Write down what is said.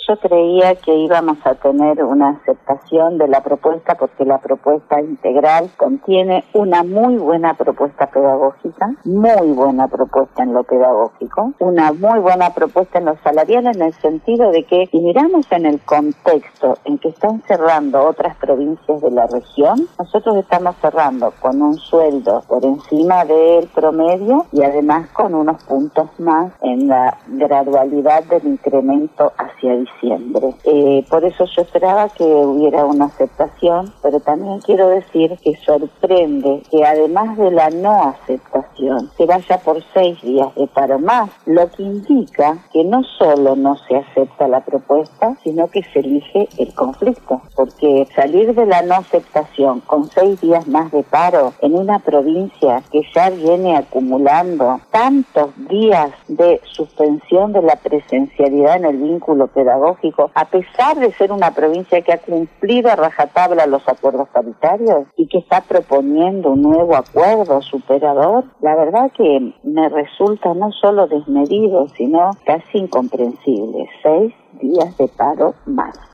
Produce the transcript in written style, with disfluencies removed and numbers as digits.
yo creía que íbamos a tener una aceptación de la propuesta, porque la propuesta integral contiene una muy buena propuesta pedagógica, muy buena propuesta en lo pedagógico, una muy buena propuesta en lo salarial, en el sentido de que si miramos en el contexto en que están cerrando otras provincias de la región, nosotros estamos cerrando con un sueldo por encima del promedio y además con unos puntos más en la gradualidad del incremento hacia diciembre. Por eso yo esperaba que hubiera una aceptación, pero también quiero decir que sorprende que además de la no aceptación se vaya por 6 días de paro más, lo que indica que no solo no se acepta la propuesta, sino que se elige el conflicto, porque salir de la no aceptación con 6 días más de paro en una provincia que ya viene acumulando tantos días de suspensión de la presencialidad en el vínculo pedagógico, a pesar de ser una provincia que ha cumplido a rajatabla los acuerdos paritarios y que está proponiendo un nuevo acuerdo superador, la verdad que me resulta no solo desmedido, sino casi incomprensible. 6 días de paro más.